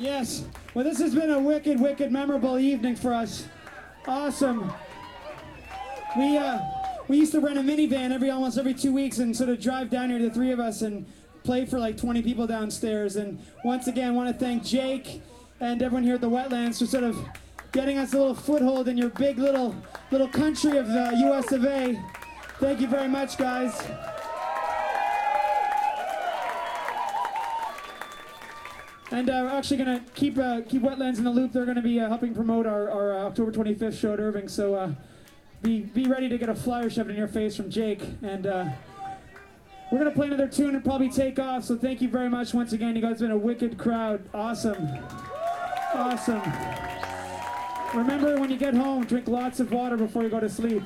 Yes. Well, this has been a wicked, wicked, memorable evening for us. Awesome. We used to rent a minivan almost every 2 weeks and sort of drive down here, the three of us, and play for like 20 people downstairs. And once again, I want to thank Jake and everyone here at the Wetlands for sort of getting us a little foothold in your big little country of the US of A. Thank you very much, guys. And we're actually going to keep Wetlands in the loop. They're going to be helping promote our October 25th show at Irving. So be ready to get a flyer shoved in your face from Jake. And we're going to play another tune and probably take off. So thank you very much once again. You guys have been a wicked crowd. Awesome. Awesome. Remember, when you get home, drink lots of water before you go to sleep.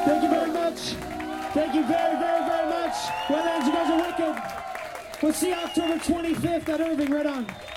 Thank you very much. Thank you very, very, very much. Wetlands, you guys are wicked. We'll see you October 25th at Irving. Right on.